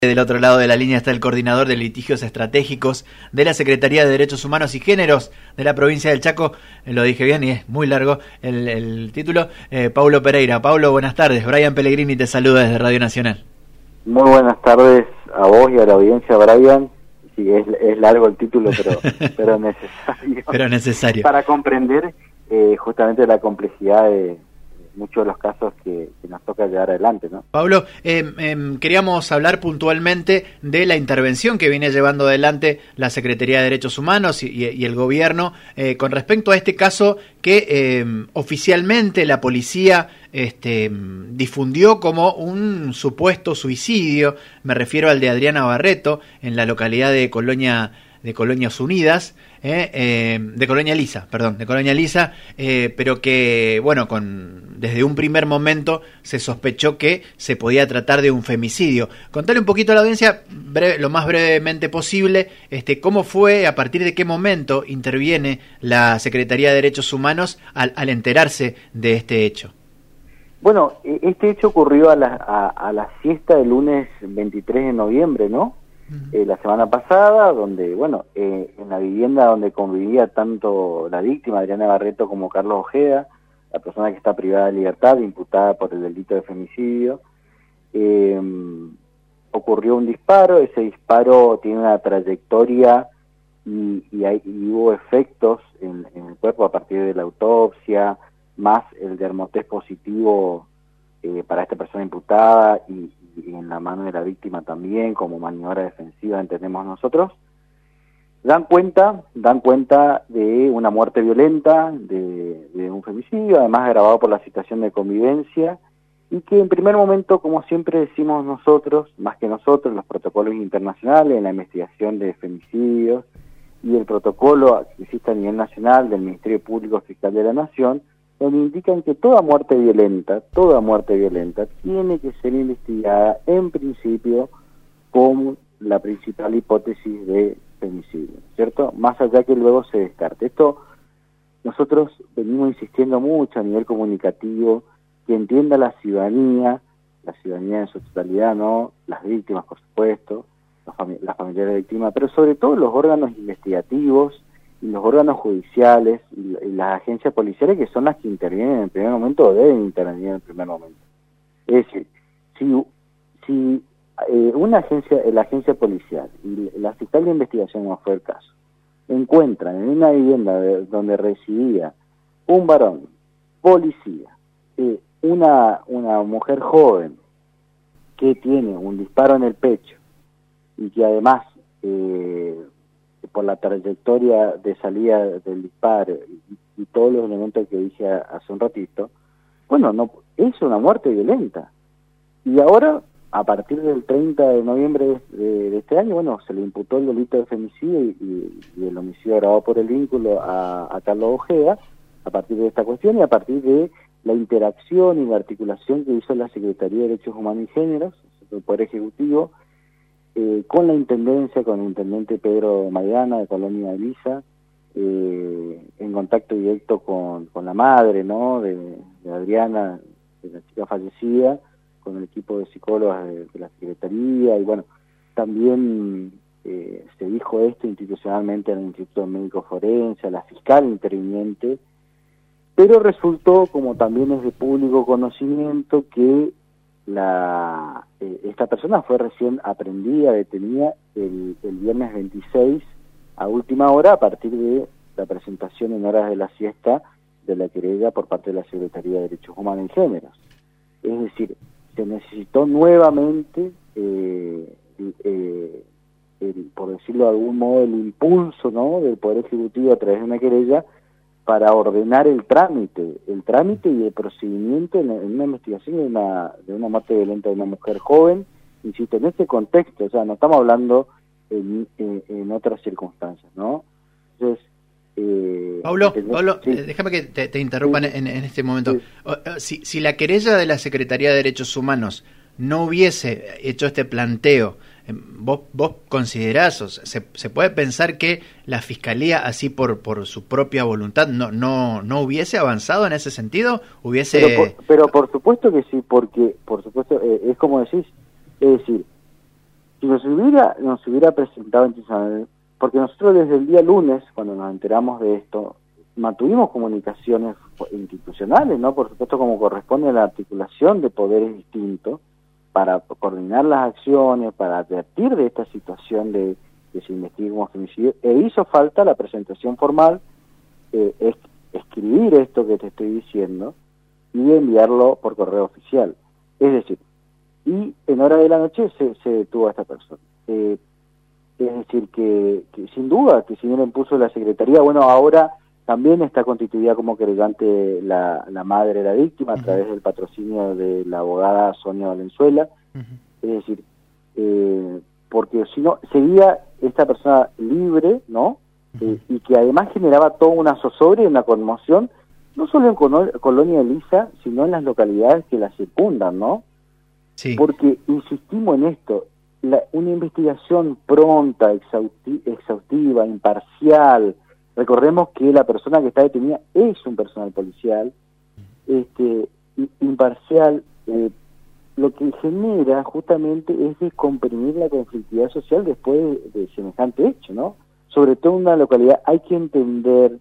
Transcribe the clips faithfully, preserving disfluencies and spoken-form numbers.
Del otro lado de la línea está el coordinador de litigios estratégicos de la Secretaría de Derechos Humanos y Géneros de la provincia del Chaco. Eh, lo dije bien y es muy largo el, el título. Eh, Paulo Pereira. Paulo, buenas tardes. Brian Pellegrini te saluda desde Radio Nacional. Muy buenas tardes a vos y a la audiencia, Brian. Sí, es, es largo el título, pero, pero necesario. Pero necesario. Para comprender eh, justamente la complejidad de muchos de los casos que, que nos toca llevar adelante, ¿no? Pablo, eh, eh, queríamos hablar puntualmente de la intervención que viene llevando adelante la Secretaría de Derechos Humanos y, y, y el gobierno eh, con respecto a este caso que eh, oficialmente la policía este, difundió como un supuesto suicidio. Me refiero al de Adriana Barreto en la localidad de Colonia de Colonias Unidas, eh, eh, de Colonia Lisa, perdón, de Colonia Lisa, eh, pero que, bueno, con desde un primer momento se sospechó que se podía tratar de un femicidio. Contale un poquito a la audiencia, breve, lo más brevemente posible, este, cómo fue, a partir de qué momento interviene la Secretaría de Derechos Humanos al, al enterarse de este hecho. Bueno, este hecho ocurrió a la, a, a la siesta del lunes veintitrés de noviembre, ¿no? Eh, la semana pasada, donde, bueno, eh, en la vivienda donde convivía tanto la víctima, Adriana Barreto, como Carlos Ojeda, la persona que está privada de libertad, imputada por el delito de femicidio, eh, ocurrió un disparo. Ese disparo tiene una trayectoria y, y, hay, y hubo efectos en, en el cuerpo a partir de la autopsia, más el dermotest positivo eh, para esta persona imputada y y en la mano de la víctima también, como maniobra defensiva, entendemos nosotros, dan cuenta, dan cuenta de una muerte violenta, de, de un femicidio, además agravado por la situación de convivencia, y que en primer momento, como siempre decimos nosotros, más que nosotros, los protocolos internacionales en la investigación de femicidios y el protocolo que existe a nivel nacional del Ministerio Público Fiscal de la Nación, donde indican que toda muerte violenta, toda muerte violenta tiene que ser investigada en principio como la principal hipótesis de femicidio, ¿cierto? Más allá que luego se descarte. Esto nosotros venimos insistiendo mucho a nivel comunicativo, que entienda la ciudadanía, la ciudadanía en su totalidad, ¿no? Las víctimas, por supuesto, las, fami las familiares de víctimas, pero sobre todo los órganos investigativos, y los órganos judiciales y las agencias policiales, que son las que intervienen en el primer momento o deben intervenir en el primer momento. Es decir, si, si eh, una agencia, la agencia policial y la fiscal de investigación, no fue el caso, encuentran en una vivienda de, donde residía un varón, policía, eh, una, una mujer joven que tiene un disparo en el pecho y que además eh, por la trayectoria de salida del disparo y, y todos los elementos que dije a, hace un ratito, bueno, no es una muerte violenta. Y ahora, a partir del treinta de noviembre de, de este año, bueno, se le imputó el delito de femicidio y, y, y el homicidio agravado por el vínculo a, a Carlos Ojeda, a partir de esta cuestión y a partir de la interacción y la articulación que hizo la Secretaría de Derechos Humanos y Géneros, el Poder Ejecutivo, Eh, con la Intendencia, con el Intendente Pedro Maidana de Colonia Lisa, eh, en contacto directo con, con la madre, ¿no?, de, de Adriana, de la chica fallecida, con el equipo de psicólogos de, de la Secretaría, y bueno, también eh, se dijo esto institucionalmente en el Instituto Médico Forense, a la fiscal interviniente, pero resultó, como también es de público conocimiento, que La, eh, esta persona fue recién aprendida, detenida el, el viernes veintiséis a última hora a partir de la presentación en horas de la siesta de la querella por parte de la Secretaría de Derechos Humanos y Géneros. Es decir, se necesitó nuevamente, eh, eh, el, por decirlo de algún modo, el impulso, ¿no?, del Poder Ejecutivo a través de una querella para ordenar el trámite, el trámite y el procedimiento en, en una investigación de una, de una muerte violenta de una mujer joven, insisto, en este contexto, o sea, no estamos hablando en, en, en otras circunstancias, ¿no? Entonces, eh, Pablo, Pablo sí. eh, déjame que te, te interrumpa sí. en, en este momento. Sí. Si, si la querella de la Secretaría de Derechos Humanos no hubiese hecho este planteo, ¿Vos, vos considerás, o sea, se, se puede pensar que la Fiscalía, así por por su propia voluntad, no no no hubiese avanzado en ese sentido? Hubiese Pero por, pero por supuesto que sí, porque, por supuesto, eh, es como decís, es decir, nos hubiera, nos hubiera presentado institucionalmente, porque nosotros desde el día lunes, cuando nos enteramos de esto, mantuvimos comunicaciones institucionales, ¿no? Por supuesto, como corresponde a la articulación de poderes distintos, para coordinar las acciones, para advertir de esta situación de que se investigue como femicidio, e hizo falta la presentación formal, eh, es, escribir esto que te estoy diciendo y enviarlo por correo oficial. Es decir, y en hora de la noche se, se detuvo a esta persona. Eh, es decir, que, que sin duda, que si bien impuso la Secretaría, bueno, ahora también está constituida como querellante la, la madre de la víctima, uh-huh, a través del patrocinio de la abogada Sonia Valenzuela. Uh-huh. Es decir, eh, porque si no, seguía esta persona libre, ¿no? Uh-huh. Eh, y que además generaba toda una zozobra y una conmoción, no solo en Col- Colonia Elisa, sino en las localidades que la circundan, ¿no? Sí. Porque insistimos en esto, la, una investigación pronta, exhausti- exhaustiva, imparcial. Recordemos que la persona que está detenida es un personal policial, este, imparcial, eh, lo que genera justamente es descomprimir la conflictividad social después de, de semejante hecho, ¿no? Sobre todo en una localidad hay que entender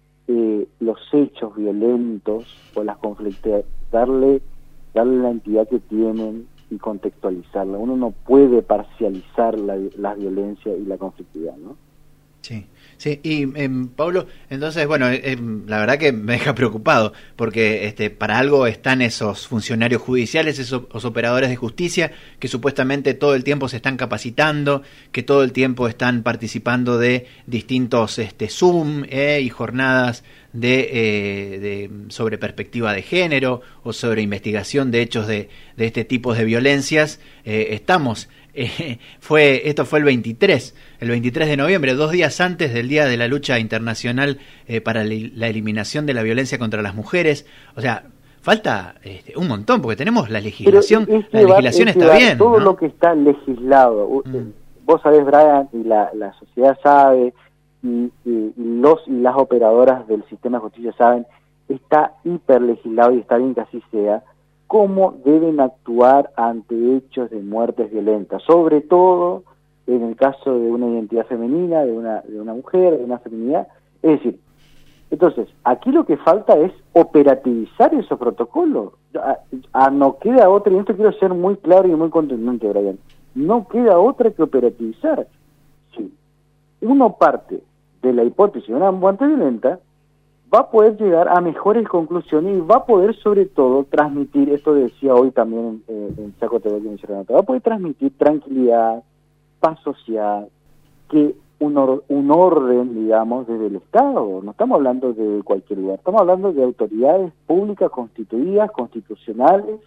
eh, los hechos violentos o las conflictividades, darle, darle la entidad que tienen y contextualizarla. Uno no puede parcializar la, la violencia y la conflictividad, ¿no? Sí, sí, y eh, Pablo, entonces, bueno, eh, la verdad que me deja preocupado, porque este, para algo están esos funcionarios judiciales, esos, esos operadores de justicia, que supuestamente todo el tiempo se están capacitando, que todo el tiempo están participando de distintos este, Zoom eh, y jornadas de, eh, de sobre perspectiva de género o sobre investigación de hechos de, de este tipo de violencias. Eh, estamos... Eh, fue esto fue el veintitrés, el veintitrés de noviembre, dos días antes del Día de la Lucha Internacional eh, para la eliminación de la violencia contra las mujeres. O sea, falta este, un montón, porque tenemos la legislación, Pero es la legislación es está bien, todo ¿no? Lo que está legislado, mm. vos sabés, Brian, y la, la sociedad sabe, y, y los y las operadoras del sistema de justicia saben, está hiper legislado y está bien que así sea, cómo deben actuar ante hechos de muertes violentas, sobre todo en el caso de una identidad femenina, de una de una mujer, de una feminidad. Es decir, entonces, aquí lo que falta es operativizar esos protocolos. A, a no queda otra, y esto quiero ser muy claro y muy contundente, Brian, no queda otra que operativizar. Si uno parte de la hipótesis de una muerte violenta, va a poder llegar a mejores conclusiones y va a poder, sobre todo, transmitir, esto decía hoy también eh, en Chaco T V, que mencionaron, va a poder transmitir tranquilidad, paz social, que un, or, un orden, digamos, desde el Estado. No estamos hablando de cualquier lugar, estamos hablando de autoridades públicas constituidas, constitucionales,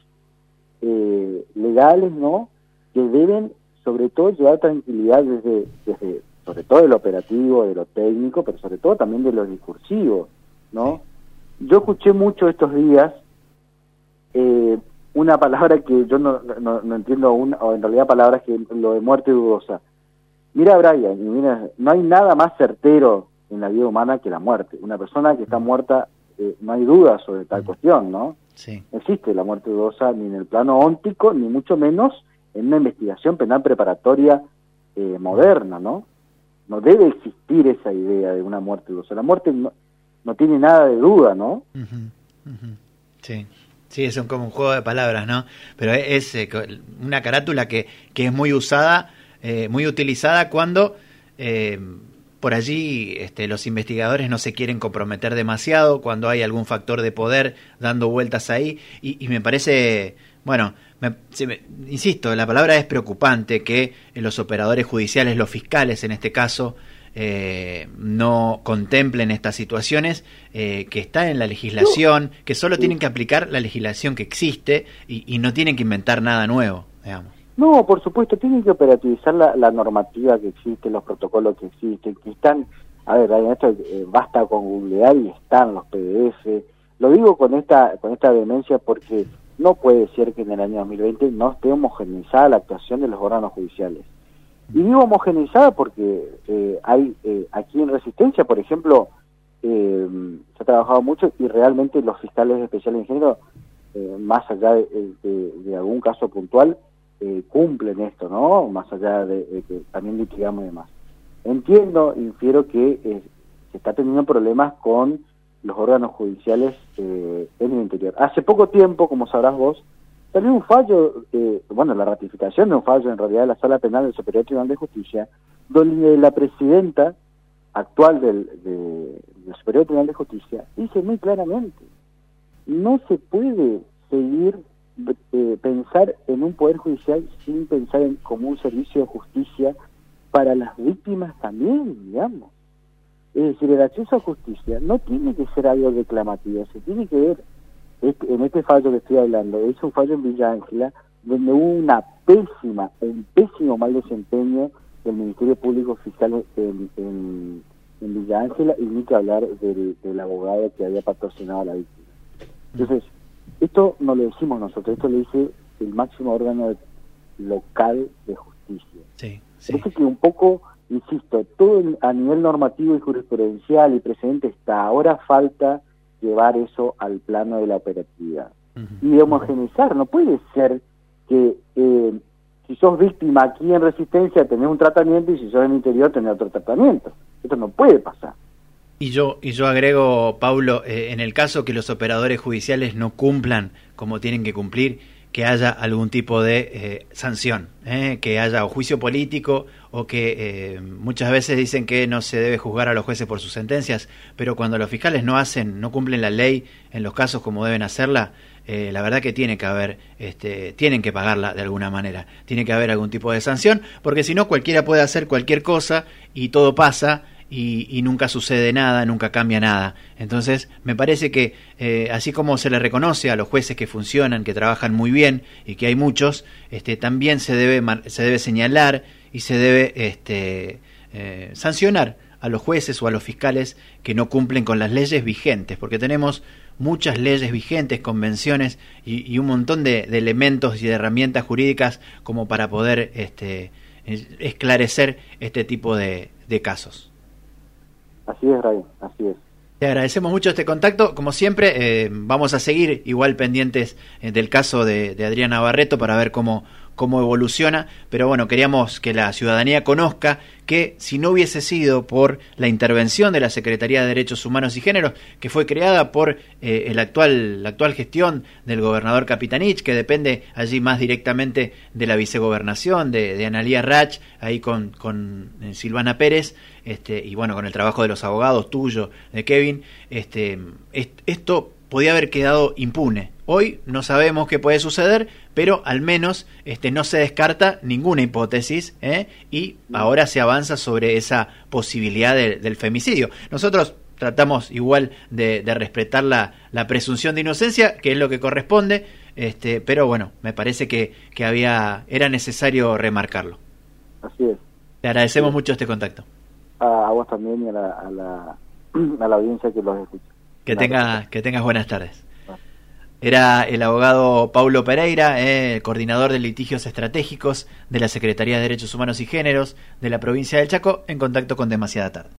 eh, legales, ¿no?, que deben, sobre todo, llevar tranquilidad desde, desde, sobre todo, de lo operativo, de lo técnico, pero sobre todo también de lo discursivo, ¿no? Yo escuché mucho estos días eh, una palabra que yo no, no, no entiendo aún, o en realidad palabras que lo de muerte dudosa. Mira, Brian, y mira, no hay nada más certero en la vida humana que la muerte. Una persona que está muerta, eh, no hay duda sobre tal cuestión, ¿no? Sí. No existe la muerte dudosa ni en el plano óntico, ni mucho menos en una investigación penal preparatoria eh, moderna, ¿no? No debe existir esa idea de una muerte dudosa. La muerte no, no tiene nada de duda, ¿no? Uh-huh, uh-huh. Sí, sí, es un, como un juego de palabras, ¿no? Pero es, es eh, una carátula que, que es muy usada, eh, muy utilizada cuando eh, por allí este, los investigadores no se quieren comprometer demasiado, cuando hay algún factor de poder dando vueltas ahí, y, y me parece, bueno, me, se me, insisto, la palabra es preocupante que los operadores judiciales, los fiscales en este caso, Eh, no contemplen estas situaciones eh, que están en la legislación, que solo tienen que aplicar la legislación que existe y, y no tienen que inventar nada nuevo, digamos. No, por supuesto, tienen que operativizar la, la normativa que existe, los protocolos que existen, que están, a ver, esto eh, basta con googlear y están los P D F. Lo digo con esta con esta vehemencia porque no puede ser que en el año dos mil veinte no esté homogeneizada la actuación de los órganos judiciales. Y digo homogeneizada porque eh, hay eh, aquí en Resistencia, por ejemplo, eh, se ha trabajado mucho y realmente los fiscales especiales en género, eh, más allá de, de, de algún caso puntual, eh, cumplen esto, ¿no? Más allá de, de que también litigamos y demás. Entiendo, infiero que eh, se está teniendo problemas con los órganos judiciales eh, en el interior. Hace poco tiempo, como sabrás vos, salió un fallo, eh, bueno, la ratificación de un fallo en realidad de la Sala Penal del Superior Tribunal de Justicia, donde la presidenta actual del, de, del Superior Tribunal de Justicia dice muy claramente, no se puede seguir eh, pensar en un poder judicial sin pensar en como un servicio de justicia para las víctimas también, digamos. Es decir, el acceso a justicia no tiene que ser algo reclamativo, se tiene que ver, este, en este fallo que estoy hablando, es un fallo en Villa Ángela, donde hubo una pésima, un pésimo mal desempeño del Ministerio Público Fiscal en, en, en Villa Ángela, y ni que hablar del, del abogado que había patrocinado a la víctima. Entonces, esto no lo decimos nosotros, esto lo dice el máximo órgano local de justicia. Sí, sí. Parece que un poco, insisto, todo a nivel normativo y jurisprudencial y precedente está, ahora falta llevar eso al plano de la operatividad. Uh-huh. Y de homogeneizar, no puede ser que eh, si sos víctima aquí en Resistencia tenés un tratamiento y si sos en el interior tenés otro tratamiento. Esto no puede pasar. Y yo, y yo agrego, Paulo, eh, en el caso que los operadores judiciales no cumplan como tienen que cumplir, que haya algún tipo de eh, sanción, eh, que haya o juicio político o que eh, muchas veces dicen que no se debe juzgar a los jueces por sus sentencias, pero cuando los fiscales no hacen, no cumplen la ley en los casos como deben hacerla, eh, la verdad que tiene que haber, este, tienen que pagarla de alguna manera, tiene que haber algún tipo de sanción, porque si no cualquiera puede hacer cualquier cosa y todo pasa. Y, y nunca sucede nada, nunca cambia nada. Entonces, me parece que eh, así como se le reconoce a los jueces que funcionan, que trabajan muy bien y que hay muchos, este, también se debe se debe señalar y se debe este, eh, sancionar a los jueces o a los fiscales que no cumplen con las leyes vigentes, porque tenemos muchas leyes vigentes, convenciones y, y un montón de, de elementos y de herramientas jurídicas como para poder este, esclarecer este tipo de, de casos. Así es, Ray, así es. Te agradecemos mucho este contacto. Como siempre, eh, vamos a seguir igual pendientes eh, del caso de, de Adriana Barreto para ver cómo, cómo evoluciona. Pero bueno, queríamos que la ciudadanía conozca que si no hubiese sido por la intervención de la Secretaría de Derechos Humanos y Géneros, que fue creada por eh, el actual, la actual gestión del gobernador Capitanich, que depende allí más directamente de la vicegobernación, de, de Analía Rach, ahí con, con eh, Silvana Pérez, este, y bueno, con el trabajo de los abogados, tuyo, de Kevin, este, est- esto podía haber quedado impune. Hoy no sabemos qué puede suceder, pero al menos este, no se descarta ninguna hipótesis, ¿eh? Y ahora se avanza sobre esa posibilidad de, del femicidio. Nosotros tratamos igual de, de respetar la, la presunción de inocencia, que es lo que corresponde, este, pero bueno, me parece que, que había era necesario remarcarlo. Así es. Te agradecemos sí. mucho este contacto. A, a vos también y a la, a la, a la audiencia que los escucha. Que, tenga, que tengas buenas tardes. Era el abogado Paulo Pereira, eh, coordinador de litigios estratégicos de la Secretaría de Derechos Humanos y Géneros de la provincia del Chaco, en contacto con Demasiada Tarde.